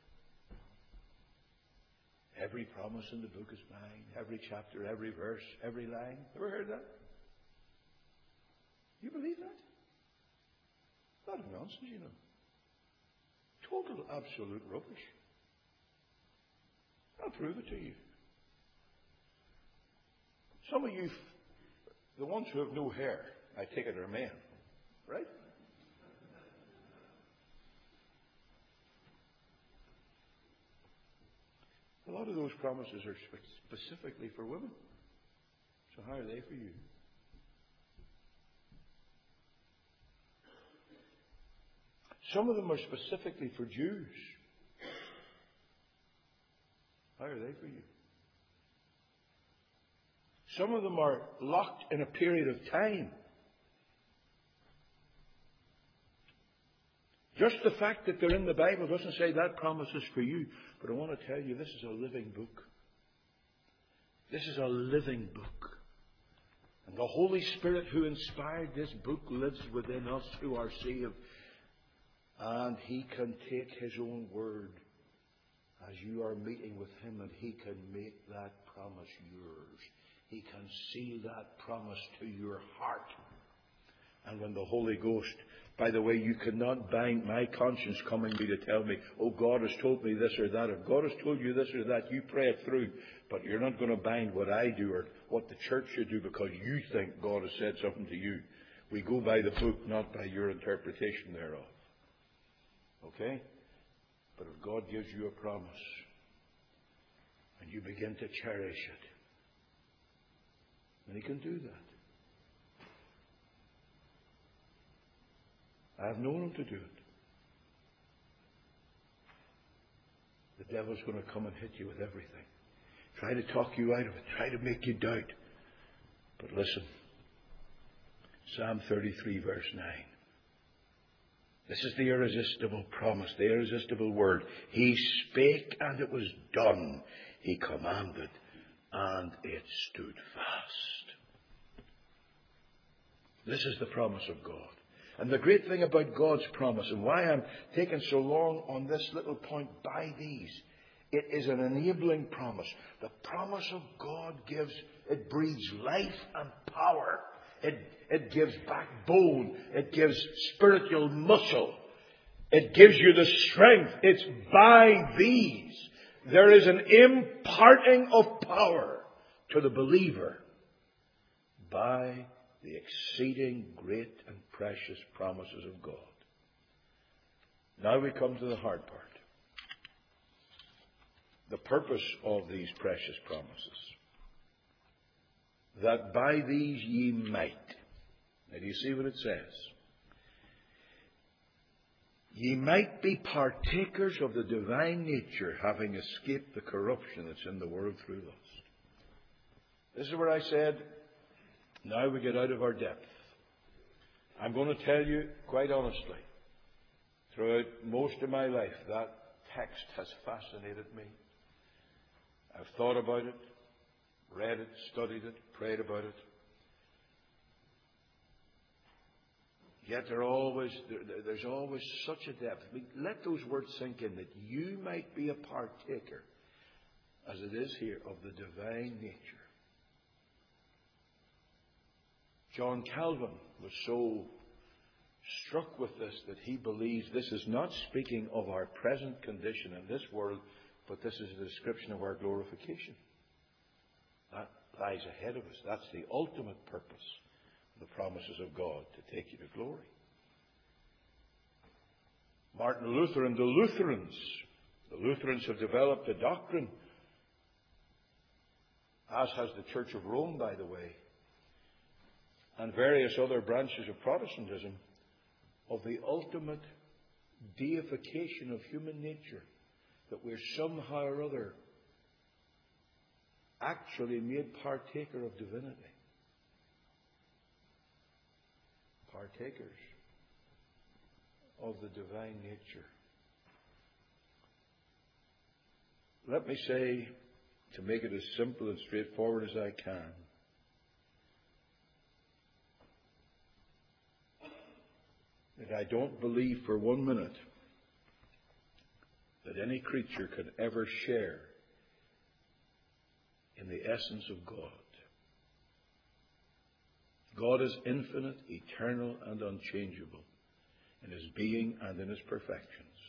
S1: Every promise in the book is mine. Every chapter, every verse, every line. Ever heard that? You believe that? A lot of nonsense, you know. Total, absolute rubbish. I'll prove it to you. Some of you, the ones who have no hair, I take it are men, right? A lot of those promises are specifically for women. So how are they for you? Some of them are specifically for Jews. How are they for you? Some of them are locked in a period of time. Just the fact that they're in the Bible doesn't say that promise is for you. But I want to tell you, this is a living book. This is a living book. And the Holy Spirit who inspired this book lives within us who are saved. And He can take His own word as you are meeting with Him, and He can make that promise yours. He can seal that promise to your heart. And when the Holy Ghost, by the way, you cannot bind my conscience coming to me to tell me, oh, God has told me this or that. If God has told you this or that, you pray it through. But you're not going to bind what I do or what the church should do because you think God has said something to you. We go by the book, not by your interpretation thereof. Okay? But if God gives you a promise and you begin to cherish it, then He can do that. I have known Him to do it. The devil's going to come and hit you with everything. Try to talk you out of it. Try to make you doubt. But listen. Psalm 33 verse 9. This is the irresistible promise, the irresistible word. He spake and it was done. He commanded and it stood fast. This is the promise of God. And the great thing about God's promise, and why I'm taking so long on this little point, by these, it is an enabling promise. The promise of God it breathes life and power. It gives backbone. It gives spiritual muscle. It gives you the strength. It's by these. There is an imparting of power to the believer by the exceeding great and precious promises of God. Now we come to the hard part. The purpose of these precious promises. That by these ye might. Now do you see what it says? Ye might be partakers of the divine nature, having escaped the corruption that's in the world through lust. This is where I said, now we get out of our depth. I'm going to tell you, quite honestly, throughout most of my life, that text has fascinated me. I've thought about it, read it, studied it, prayed about it. Yet there's always such a depth. Let those words sink in, that you might be a partaker, as it is here, of the divine nature. John Calvin was so struck with this that he believes this is not speaking of our present condition in this world, but this is a description of our glorification. That lies ahead of us. That's the ultimate purpose of the promises of God, to take you to glory. Martin Luther and the Lutherans have developed a doctrine, as has the Church of Rome, by the way, and various other branches of Protestantism, of the ultimate deification of human nature, that we're somehow or other actually made partaker of divinity. Partakers of the divine nature. Let me say, to make it as simple and straightforward as I can, that I don't believe for 1 minute that any creature could ever share in the essence of God. God is infinite, eternal, and unchangeable in His being and in His perfections.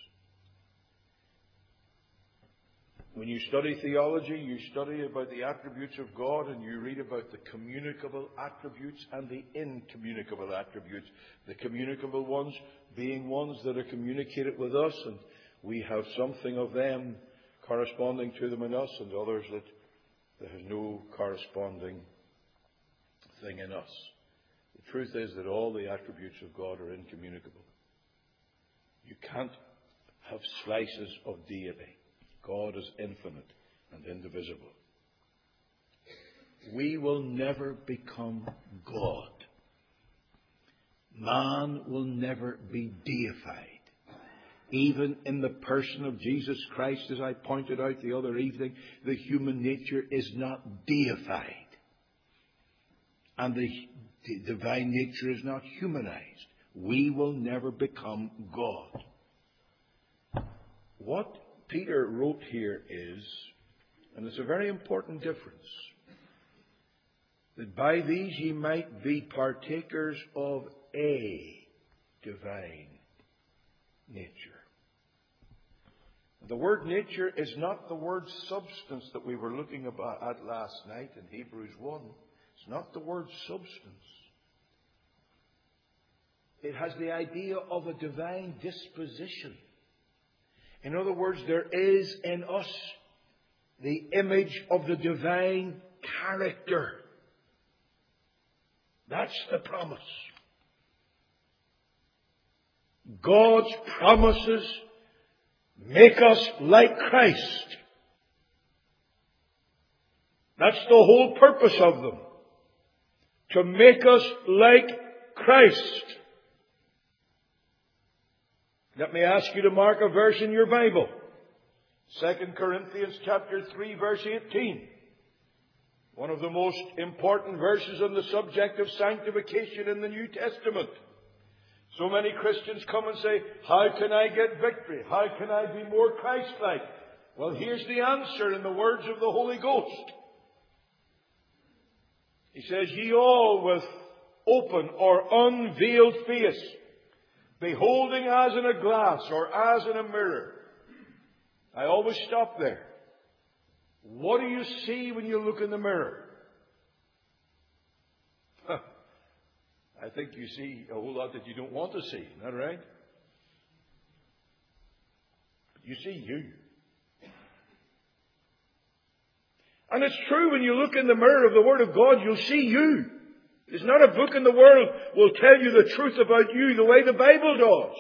S1: When you study theology, you study about the attributes of God, and you read about the communicable attributes and the incommunicable attributes. The communicable ones being ones that are communicated with us, and we have something of them corresponding to them in us, and others that there is no corresponding thing in us. The truth is that all the attributes of God are incommunicable. You can't have slices of deity. God is infinite and indivisible. We will never become God. Man will never be deified. Even in the person of Jesus Christ, as I pointed out the other evening, the human nature is not deified. And the divine nature is not humanized. We will never become God. What Peter wrote here is, and it's a very important difference, that by these ye might be partakers of a divine nature. The word nature is not the word substance that we were looking at last night in Hebrews 1. It's not the word substance. It has the idea of a divine disposition. In other words, there is in us the image of the divine character. That's the promise. God's promises make us like Christ. That's the whole purpose of them. To make us like Christ. Let me ask you to mark a verse in your Bible. 2 Corinthians chapter 3 verse 18. One of the most important verses on the subject of sanctification in the New Testament. So many Christians come and say, how can I get victory? How can I be more Christ-like? Well, here's the answer in the words of the Holy Ghost. He says, ye all with open or unveiled face, beholding as in a glass or as in a mirror. I always stop there. What do you see when you look in the mirror? I think you see a whole lot that you don't want to see. Isn't that right? You see you. And it's true, when you look in the mirror of the Word of God, you'll see you. There's not a book in the world will tell you the truth about you the way the Bible does.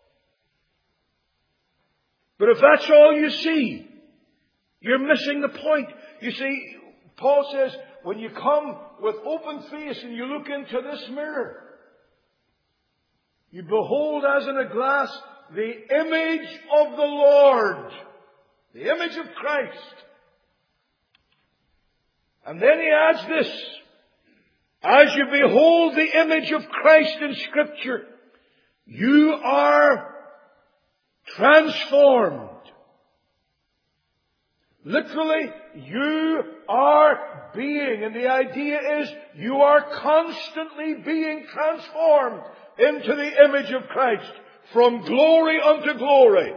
S1: But if that's all you see, you're missing the point. You see, Paul says, when you come with open face and you look into this mirror, you behold as in a glass the image of the Lord, the image of Christ. And then he adds this, as you behold the image of Christ in Scripture, you are transformed. Literally, you are being, and the idea is you are constantly being transformed into the image of Christ, from glory unto glory.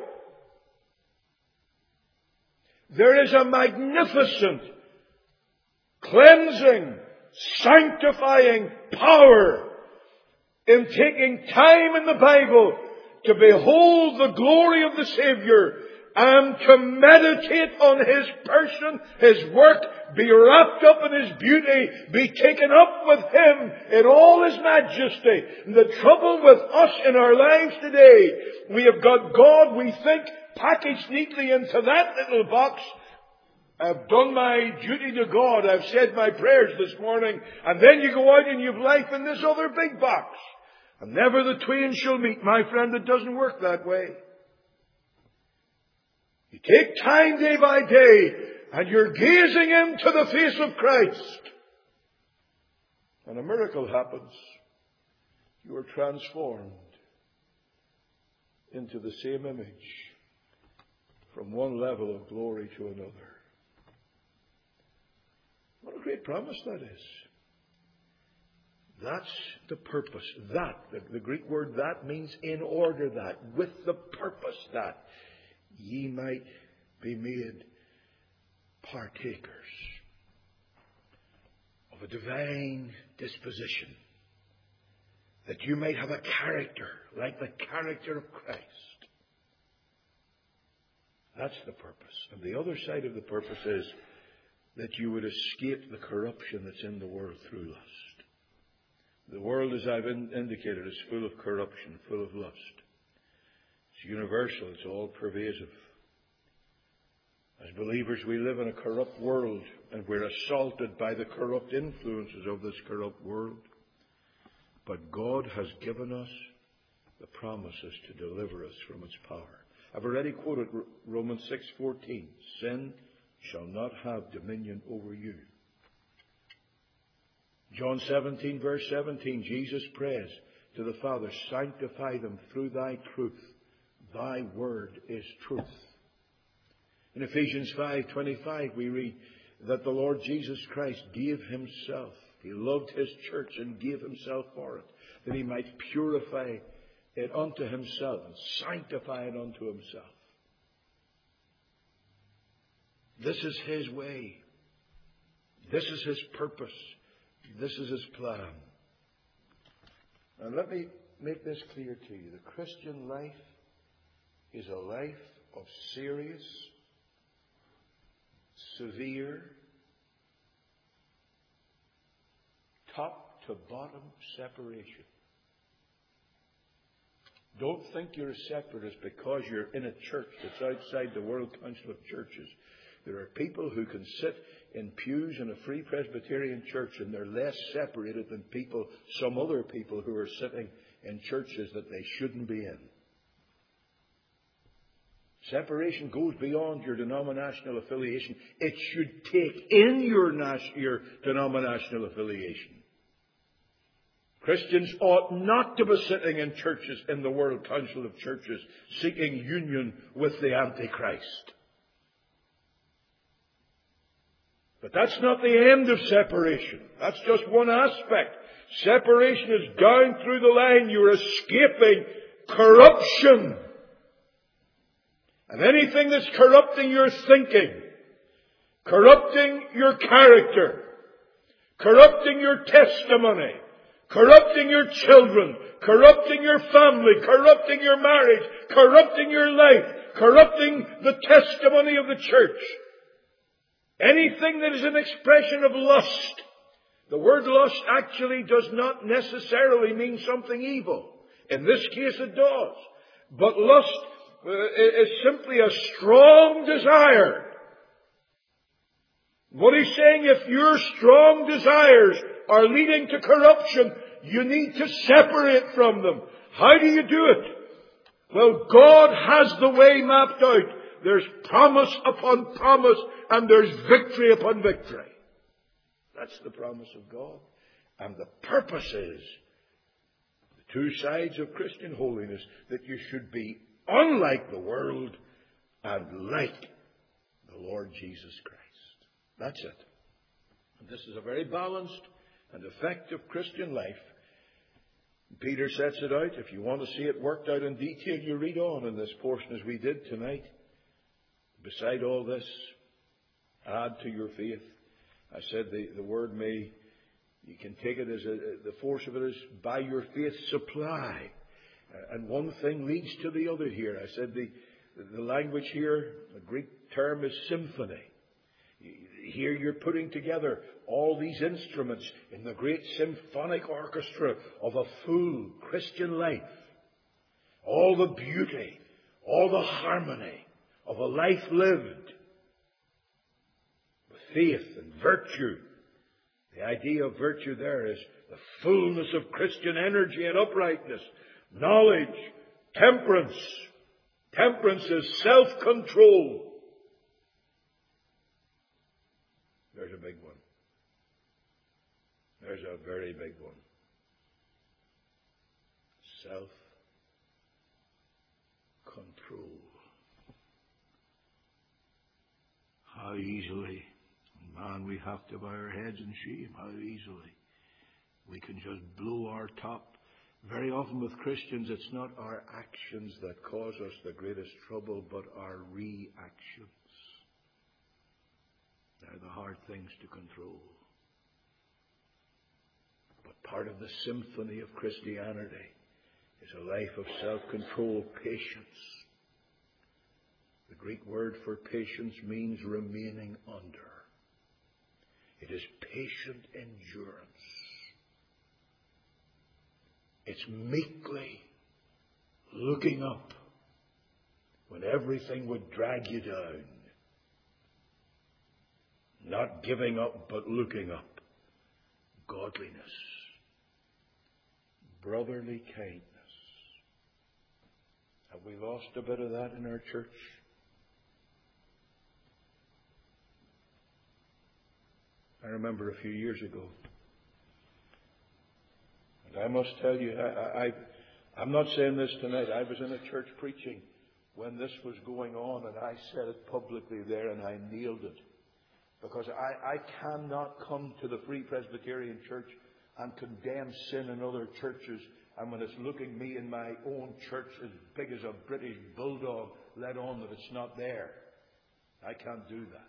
S1: There is a magnificent, cleansing, sanctifying power in taking time in the Bible to behold the glory of the Savior and to meditate on His person, His work, be wrapped up in His beauty, be taken up with Him in all His majesty. And the trouble with us in our lives today, we have got God, we think, packaged neatly into that little box. I've done my duty to God. I've said my prayers this morning. And then you go out and you have life in this other big box. And never the twain shall meet. My friend, it doesn't work that way. You take time day by day and you're gazing into the face of Christ. And a miracle happens. You are transformed into the same image from one level of glory to another. What a great promise that is. That's the purpose. That, the Greek word that means in order that, with the purpose that ye might be made partakers of a divine disposition, that you might have a character like the character of Christ. That's the purpose. And the other side of the purpose is that you would escape the corruption that's in the world through lust. The world, as I've indicated, is full of corruption, full of lust. It's universal. It's all pervasive. As believers, we live in a corrupt world, and we're assaulted by the corrupt influences of this corrupt world. But God has given us the promises to deliver us from its power. I've already quoted Romans 6:14. Sin shall not have dominion over you. John 17, verse 17, Jesus prays to the Father, sanctify them through thy truth. Thy word is truth. In Ephesians 5:25, we read that the Lord Jesus Christ gave himself. He loved his church and gave himself for it, that he might purify it unto himself and sanctify it unto himself. This is his way. This is his purpose. This is his plan. And let me make this clear to you. The Christian life is a life of serious, severe, top to bottom separation. Don't think you're a separatist because you're in a church that's outside the World Council of Churches. There are people who can sit in pews in a Free Presbyterian church and they're less separated than some other people who are sitting in churches that they shouldn't be in. Separation goes beyond your denominational affiliation. It should take in your denominational affiliation. Christians ought not to be sitting in churches in the World Council of Churches seeking union with the Antichrist. But that's not the end of separation. That's just one aspect. Separation is down through the line. You're escaping corruption. And anything that's corrupting your thinking, corrupting your character, corrupting your testimony, corrupting your children, corrupting your family, corrupting your marriage, corrupting your life, corrupting the testimony of the church. Anything that is an expression of lust. The word lust actually does not necessarily mean something evil. In this case it does. But lust is simply a strong desire. What he's saying, if your strong desires are leading to corruption, you need to separate from them. How do you do it? Well, God has the way mapped out. There's promise upon promise, and there's victory upon victory. That's the promise of God. And the purpose is, the two sides of Christian holiness, that you should be unlike the world and like the Lord Jesus Christ. That's it. And this is a very balanced and effective Christian life. Peter sets it out. If you want to see it worked out in detail, you read on in this portion as we did tonight. Beside all this, add to your faith. I said the word you can take it as the force of it is by your faith supply. And one thing leads to the other here. I said the language here, the Greek term is symphony. Here you're putting together all these instruments in the great symphonic orchestra of a full Christian life. All the beauty, all the harmony of a life lived with faith and virtue. The idea of virtue there is the fullness of Christian energy and uprightness, knowledge, temperance. Temperance is self-control. There's a big one. There's a very big one. Self-control. How easily, man, we have to bow our heads in shame. How easily we can just blow our top. Very often with Christians, it's not our actions that cause us the greatest trouble, but our reactions. They're the hard things to control. But part of the symphony of Christianity is a life of self-control, patience. The Greek word for patience means remaining under. It is patient endurance. It's meekly looking up when everything would drag you down. Not giving up, but looking up. Godliness. Brotherly kindness. Have we lost a bit of that in our church? I remember a few years ago, and I must tell you, I'm not saying this tonight. I was in a church preaching when this was going on, and I said it publicly there, and I nailed it. Because I cannot come to the Free Presbyterian Church and condemn sin in other churches, and when it's looking me in my own church as big as a British bulldog, let on that it's not there. I can't do that.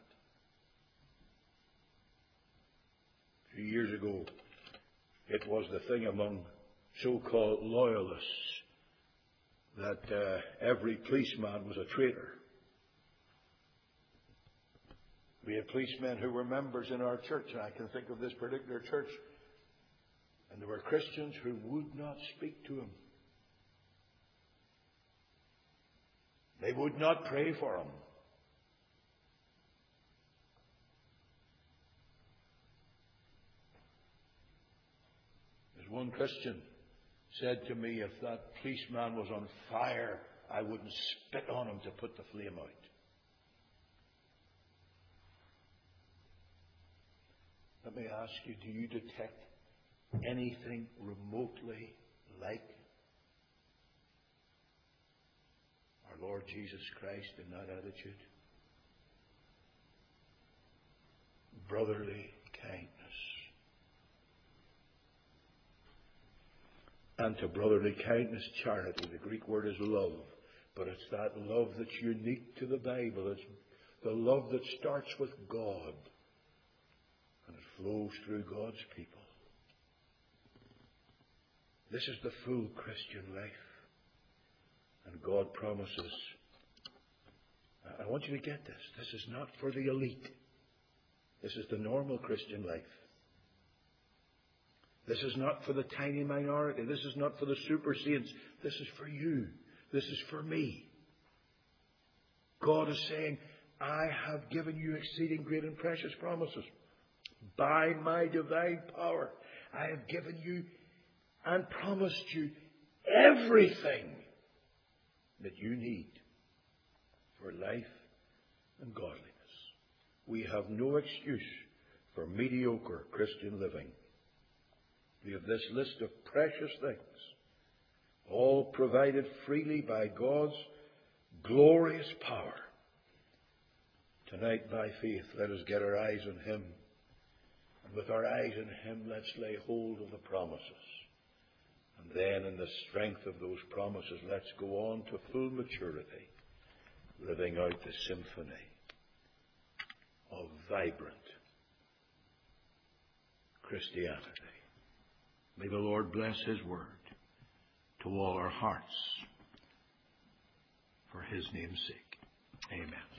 S1: A few years ago, it was the thing among so-called loyalists that every policeman was a traitor. We had policemen who were members in our church, and I can think of this particular church, and there were Christians who would not speak to him. They would not pray for him. As one Christian said to me, if that policeman was on fire, I wouldn't spit on him to put the flame out. Let me ask you, do you detect anything remotely like our Lord Jesus Christ in that attitude? Brotherly kindness. And to brotherly kindness, charity. The Greek word is love. But it's that love that's unique to the Bible. It's the love that starts with God. And it flows through God's people. This is the full Christian life. And God promises. I want you to get this. This is not for the elite. This is the normal Christian life. This is not for the tiny minority. This is not for the super saints. This is for you. This is for me. God is saying, I have given you exceeding great and precious promises. By my divine power, I have given you and promised you everything that you need for life and godliness. We have no excuse for mediocre Christian living. We have this list of precious things, all provided freely by God's glorious power. Tonight, by faith, let us get our eyes on Him. And with our eyes on Him, let's lay hold of the promises. And then, in the strength of those promises, let's go on to full maturity, living out the symphony of vibrant Christianity. May the Lord bless His word to all our hearts for His name's sake. Amen.